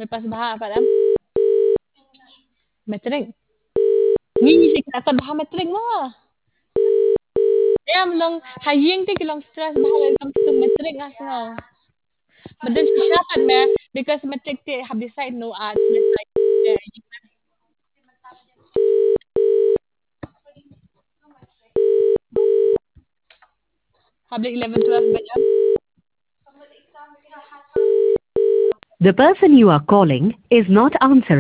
Lepas bahar apa dah? Metrik. Ni saya kata bahar metrik lah. Em long haying ti long stress bahar welcome to metrik as no. But then she shouted me because metrik ti have decided no ads like public 11 12 ba yan? The person you are calling is not answering.